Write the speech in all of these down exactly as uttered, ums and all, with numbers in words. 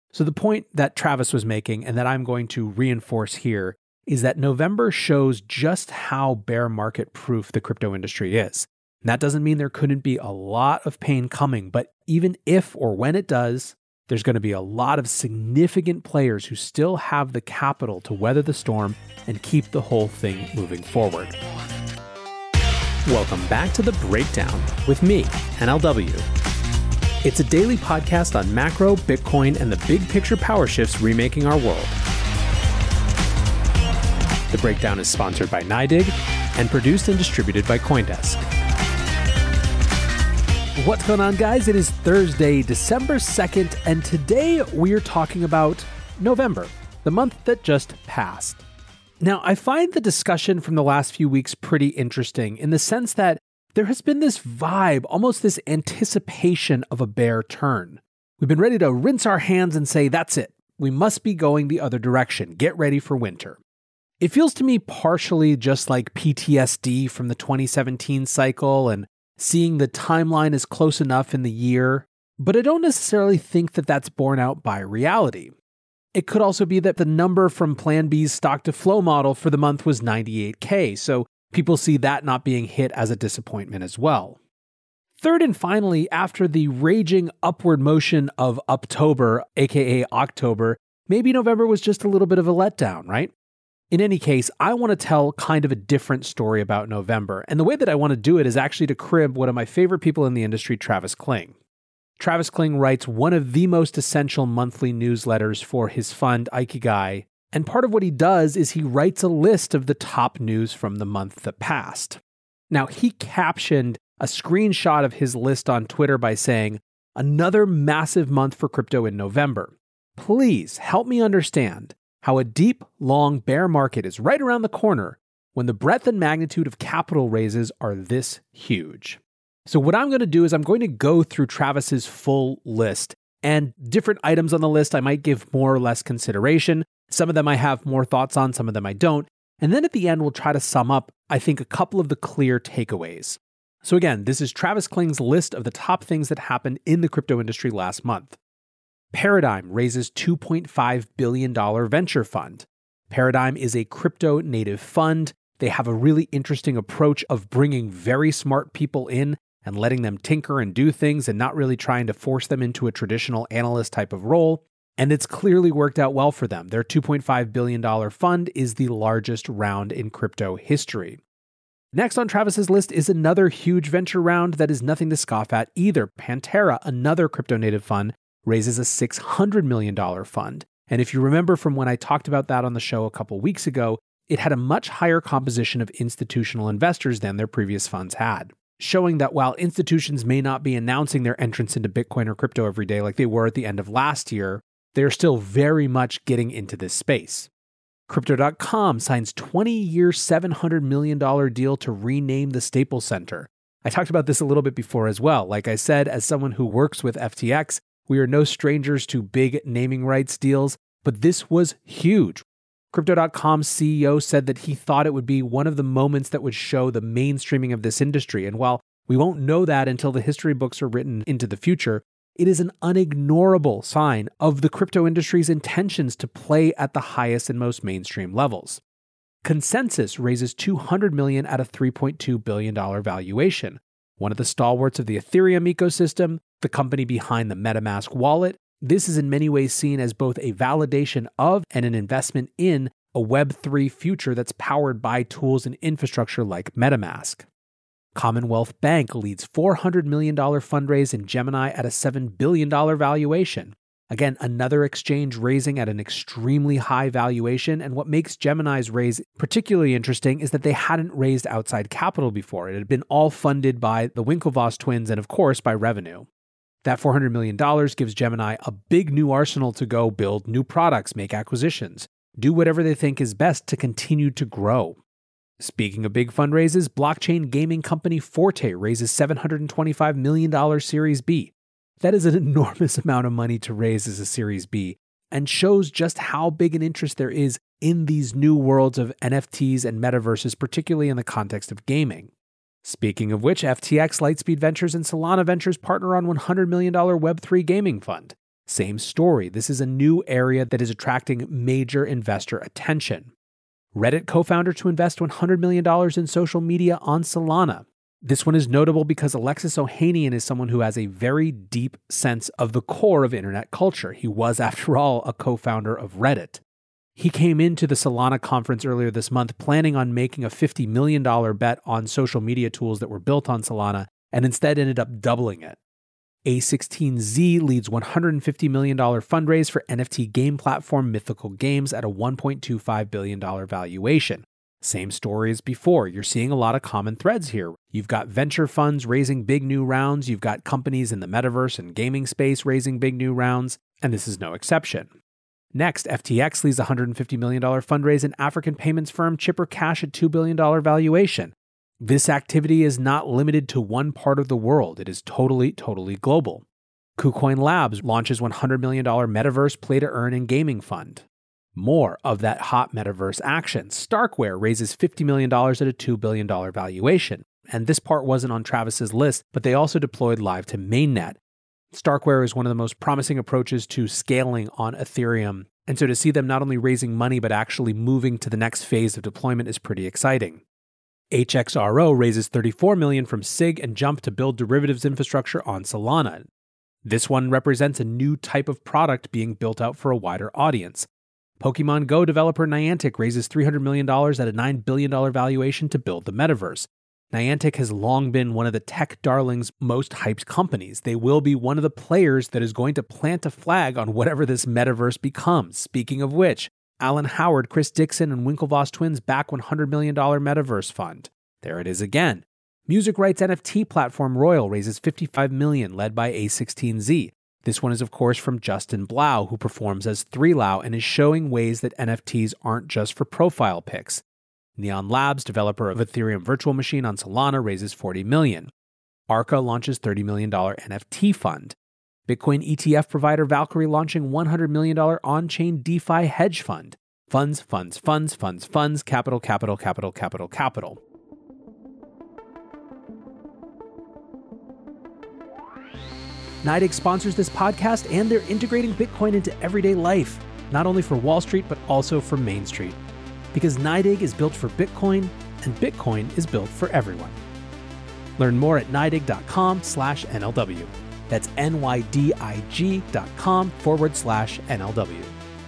So the point that Travis was making, and that I'm going to reinforce here, is that November shows just how bear market proof the crypto industry is. And that doesn't mean there couldn't be a lot of pain coming, but even if or when it does, there's going to be a lot of significant players who still have the capital to weather the storm and keep the whole thing moving forward. Welcome back to The Breakdown with me, N L W. It's a daily podcast on macro, Bitcoin, and the big picture power shifts remaking our world. The Breakdown is sponsored by NYDIG and produced and distributed by CoinDesk. What's going on, guys? It is Thursday, December second, and today we are talking about November, the month that just passed. Now, I find the discussion from the last few weeks pretty interesting in the sense that there has been this vibe, almost this anticipation of a bear turn. We've been ready to rinse our hands and say, that's it. We must be going the other direction. Get ready for winter. It feels to me partially just like P T S D from the twenty seventeen cycle and seeing the timeline is close enough in the year, but I don't necessarily think that that's borne out by reality. It could also be that the number from Plan B's stock to flow model for the month was ninety-eight K, so people see that not being hit as a disappointment as well. Third and finally, after the raging upward motion of Uptober, aka October, maybe November was just a little bit of a letdown, right? In any case, I want to tell kind of a different story about November, and the way that I want to do it is actually to crib one of my favorite people in the industry, Travis Kling. Travis Kling writes one of the most essential monthly newsletters for his fund, Ikigai, and part of what he does is he writes a list of the top news from the month that passed. Now, he captioned a screenshot of his list on Twitter by saying, "Another massive month for crypto in November. Please help me understand how a deep, long bear market is right around the corner when the breadth and magnitude of capital raises are this huge." So what I'm going to do is I'm going to go through Travis's full list, and different items on the list I might give more or less consideration. Some of them I have more thoughts on, some of them I don't. And then at the end, we'll try to sum up, I think, a couple of the clear takeaways. So again, this is Travis Kling's list of the top things that happened in the crypto industry last month. Paradigm raises two point five billion dollars venture fund. Paradigm is a crypto native fund. They have a really interesting approach of bringing very smart people in and letting them tinker and do things and not really trying to force them into a traditional analyst type of role. And it's clearly worked out well for them. Their two point five billion dollars fund is the largest round in crypto history. Next on Travis's list is another huge venture round that is nothing to scoff at either. Pantera, another crypto native fund, raises a six hundred million dollars fund. And if you remember from when I talked about that on the show a couple weeks ago, it had a much higher composition of institutional investors than their previous funds had, showing that while institutions may not be announcing their entrance into Bitcoin or crypto every day like they were at the end of last year, they're still very much getting into this space. Crypto dot com signs twenty-year, seven hundred million dollars deal to rename the Staples Center. I talked about this a little bit before as well. Like I said, as someone who works with F T X, we are no strangers to big naming rights deals, but this was huge. Crypto dot com's C E O said that he thought it would be one of the moments that would show the mainstreaming of this industry. And while we won't know that until the history books are written into the future, it is an unignorable sign of the crypto industry's intentions to play at the highest and most mainstream levels. Consensus raises two hundred million dollars at a three point two billion dollars valuation. One of the stalwarts of the Ethereum ecosystem, the company behind the MetaMask wallet. This is in many ways seen as both a validation of and an investment in a Web three future that's powered by tools and infrastructure like MetaMask. Commonwealth Bank leads four hundred million dollars fundraise in Gemini at a seven billion dollars valuation. Again, another exchange raising at an extremely high valuation, and what makes Gemini's raise particularly interesting is that they hadn't raised outside capital before. It had been all funded by the Winklevoss twins and, of course, by revenue. That four hundred million dollars gives Gemini a big new arsenal to go build new products, make acquisitions, do whatever they think is best to continue to grow. Speaking of big fundraises, blockchain gaming company Forte raises seven hundred twenty-five million dollars Series B. That is an enormous amount of money to raise as a Series B, and shows just how big an interest there is in these new worlds of N F Ts and metaverses, particularly in the context of gaming. Speaking of which, F T X, Lightspeed Ventures, and Solana Ventures partner on one hundred million dollars Web three gaming fund. Same story. This is a new area that is attracting major investor attention. Reddit co-founder to invest one hundred million dollars in social media on Solana. This one is notable because Alexis Ohanian is someone who has a very deep sense of the core of internet culture. He was, after all, a co-founder of Reddit. He came into the Solana conference earlier this month planning on making a fifty million dollars bet on social media tools that were built on Solana, and instead ended up doubling it. A sixteen Z leads one hundred fifty million dollars fundraise for N F T game platform Mythical Games at a one point two five billion dollars valuation. Same story as before. You're seeing a lot of common threads here. You've got venture funds raising big new rounds. You've got companies in the metaverse and gaming space raising big new rounds, and this is no exception. Next, F T X leads a one hundred fifty million dollars fundraise in African payments firm Chipper Cash at two billion dollars valuation. This activity is not limited to one part of the world. It is totally, totally global. KuCoin Labs launches one hundred million dollars metaverse play-to-earn and gaming fund. More of that hot metaverse action. Starkware raises fifty million dollars at a two billion dollars valuation. And this part wasn't on Travis's list, but they also deployed live to mainnet. Starkware is one of the most promising approaches to scaling on Ethereum. And so to see them not only raising money, but actually moving to the next phase of deployment is pretty exciting. H X R O raises thirty-four million dollars from SIG and Jump to build derivatives infrastructure on Solana. This one represents a new type of product being built out for a wider audience. Pokemon Go developer Niantic raises three hundred million dollars at a nine billion dollars valuation to build the metaverse. Niantic has long been one of the tech darlings' most hyped companies. They will be one of the players that is going to plant a flag on whatever this metaverse becomes. Speaking of which, Alan Howard, Chris Dixon, and Winklevoss twins back one hundred million dollars metaverse fund. There it is again. Music rights N F T platform Royal raises fifty-five million dollars led by A sixteen Z. This one is, of course, from Justin Blau, who performs as three lau and is showing ways that N F Ts aren't just for profile pics. Neon Labs, developer of Ethereum Virtual Machine on Solana, raises forty million dollars. Arca launches thirty million dollars N F T fund. Bitcoin E T F provider Valkyrie launching one hundred million dollars on-chain DeFi hedge fund. Funds, funds, funds, funds, funds, capital, capital, capital, capital, capital. NYDIG sponsors this podcast, and they're integrating Bitcoin into everyday life, not only for Wall Street, but also for Main Street. Because NYDIG is built for Bitcoin, and Bitcoin is built for everyone. Learn more at NYDIG.com slash NLW. That's N-Y-D-I-G dot com forward slash N-L-W.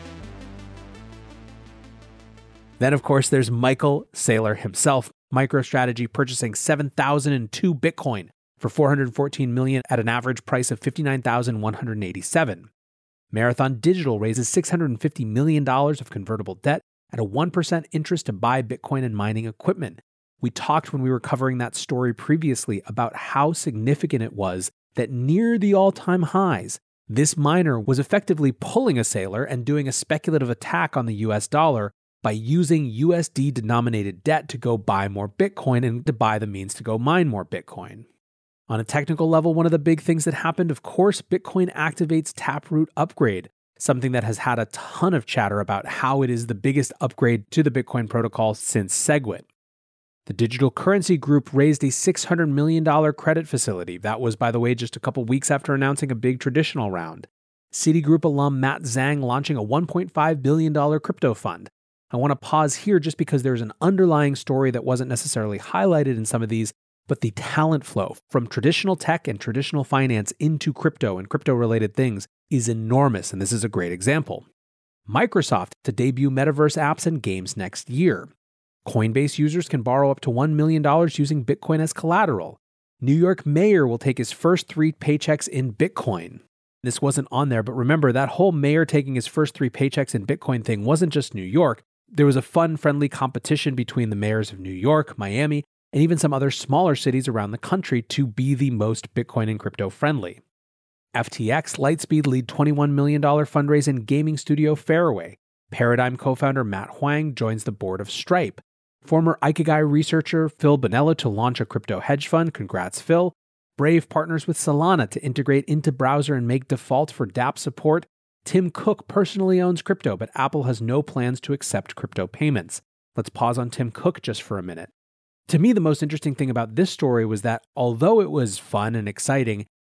Then, of course, there's Michael Saylor himself, MicroStrategy purchasing seven thousand two Bitcoin for four hundred fourteen million dollars at an average price of fifty-nine thousand one hundred eighty-seven. Marathon Digital raises six hundred fifty million dollars of convertible debt at a one percent interest to buy Bitcoin and mining equipment. We talked when we were covering that story previously about how significant it was that near the all-time highs, this miner was effectively pulling a Saylor and doing a speculative attack on the U S dollar by using U S D-denominated debt to go buy more Bitcoin and to buy the means to go mine more Bitcoin. On a technical level, one of the big things that happened, of course, Bitcoin activates Taproot Upgrade, something that has had a ton of chatter about how it is the biggest upgrade to the Bitcoin protocol since SegWit. The Digital Currency Group raised a six hundred million dollars credit facility. That was, by the way, just a couple weeks after announcing a big traditional round. Citigroup alum Matt Zhang launching a one point five billion dollars crypto fund. I want to pause here just because there's an underlying story that wasn't necessarily highlighted in some of these, but the talent flow from traditional tech and traditional finance into crypto and crypto-related things is enormous, and this is a great example. Microsoft to debut metaverse apps and games next year. Coinbase users can borrow up to one million dollars using Bitcoin as collateral. New York mayor will take his first three paychecks in Bitcoin. This wasn't on there, but remember, that whole mayor taking his first three paychecks in Bitcoin thing wasn't just New York. There was a fun, friendly competition between the mayors of New York, Miami, and even some other smaller cities around the country to be the most Bitcoin and crypto friendly. F T X Lightspeed lead twenty-one million dollars fundraise in gaming studio Fairway. Paradigm co-founder Matt Huang joins the board of Stripe. Former Ikigai researcher Phil Bonello to launch a crypto hedge fund. Congrats, Phil. Brave partners with Solana to integrate into browser and make default for dApp support. Tim Cook personally owns crypto, but Apple has no plans to accept crypto payments. Let's pause on Tim Cook just for a minute. To me, the most interesting thing about this story was that although it was fun and exciting,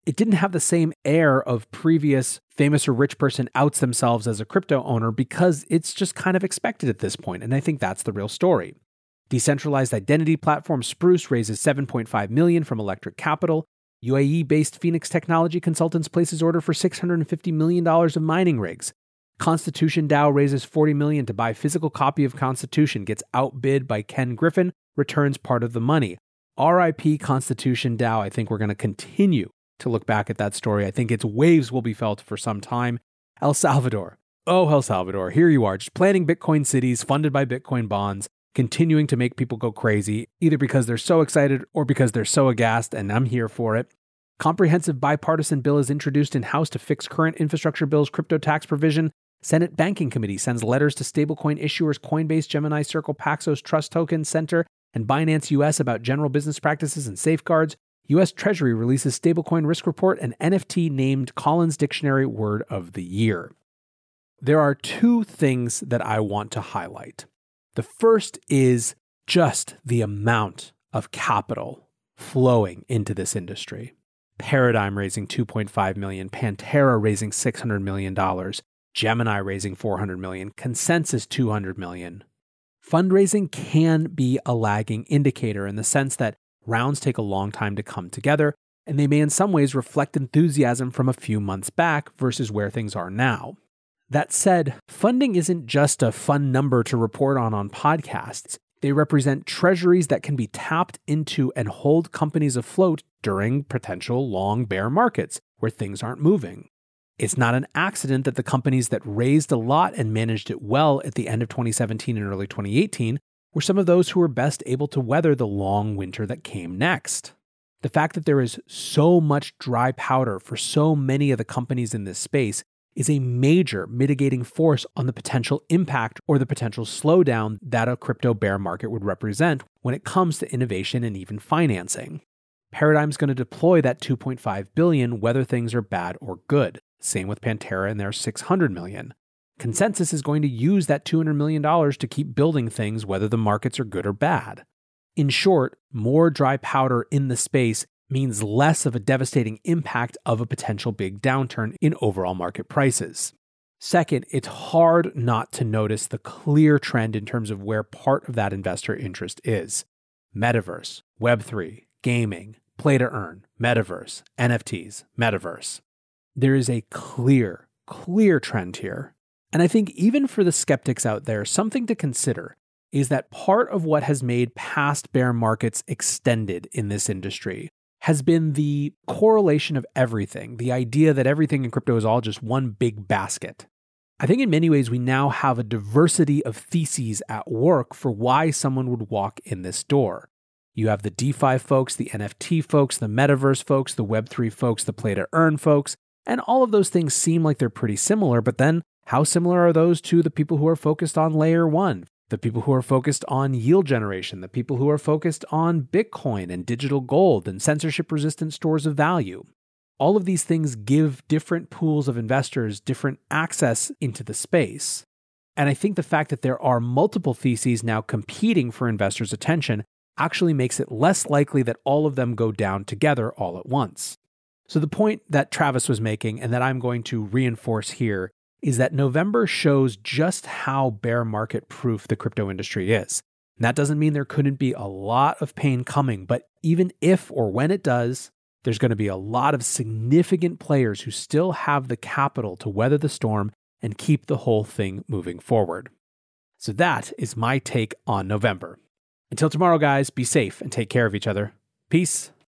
it didn't have the same air of previous famous or rich person outs themselves as a crypto owner because it's just kind of expected at this point. And I think that's the real story. Decentralized identity platform Spruce raises seven point five million dollars from Electric Capital. U A E-based Phoenix Technology Consultants places order for six hundred fifty million dollars of mining rigs. Constitution DAO raises forty million dollars to buy physical copy of Constitution, gets outbid by Ken Griffin, returns part of the money. R I P Constitution DAO. I think we're going to continue to look back at that story. I think its waves will be felt for some time. El Salvador. Oh, El Salvador. Here you are, just planning Bitcoin cities funded by Bitcoin bonds, continuing to make people go crazy, either because they're so excited or because they're so aghast, and I'm here for it. Comprehensive bipartisan bill is introduced in House to fix current infrastructure bill's crypto tax provision. Senate Banking Committee sends letters to stablecoin issuers Coinbase, Gemini, Circle, Paxos, Trust Token Center, and Binance U S about general business practices and safeguards. U S Treasury releases stablecoin risk report, and N F T named Collins Dictionary Word of the Year. There are two things that I want to highlight. The first is just the amount of capital flowing into this industry. Paradigm raising two point five million dollars, Pantera raising six hundred million dollars, Gemini raising four hundred million dollars, Consensus two hundred million dollars. Fundraising can be a lagging indicator in the sense that rounds take a long time to come together, and they may in some ways reflect enthusiasm from a few months back versus where things are now. That said, funding isn't just a fun number to report on on podcasts. They represent treasuries that can be tapped into and hold companies afloat during potential long bear markets where things aren't moving. It's not an accident that the companies that raised a lot and managed it well at the end of twenty seventeen and early twenty eighteen were some of those who were best able to weather the long winter that came next. The fact that there is so much dry powder for so many of the companies in this space is a major mitigating force on the potential impact or the potential slowdown that a crypto bear market would represent when it comes to innovation and even financing. Paradigm's going to deploy that two point five billion dollars whether things are bad or good. Same with Pantera and their six hundred million dollars. Consensus is going to use that two hundred million dollars to keep building things whether the markets are good or bad. In short, more dry powder in the space means less of a devastating impact of a potential big downturn in overall market prices. Second, it's hard not to notice the clear trend in terms of where part of that investor interest is. Metaverse, Web three, gaming, play to earn, metaverse, N F Ts, metaverse. There is a clear, clear trend here. And I think even for the skeptics out there, something to consider is that part of what has made past bear markets extended in this industry has been the correlation of everything, the idea that everything in crypto is all just one big basket. I think in many ways we now have a diversity of theses at work for why someone would walk in this door. You have the DeFi folks, the N F T folks, the metaverse folks, the Web three folks, the play to earn folks, and all of those things seem like they're pretty similar, but then how similar are those to the people who are focused on layer one, the people who are focused on yield generation, the people who are focused on Bitcoin and digital gold and censorship-resistant stores of value? All of these things give different pools of investors different access into the space. And I think the fact that there are multiple theses now competing for investors' attention actually makes it less likely that all of them go down together all at once. So the point that Travis was making and that I'm going to reinforce here is that November shows just how bear market proof the crypto industry is. And that doesn't mean there couldn't be a lot of pain coming, but even if or when it does, there's going to be a lot of significant players who still have the capital to weather the storm and keep the whole thing moving forward. So that is my take on November. Until tomorrow, guys, be safe and take care of each other. Peace.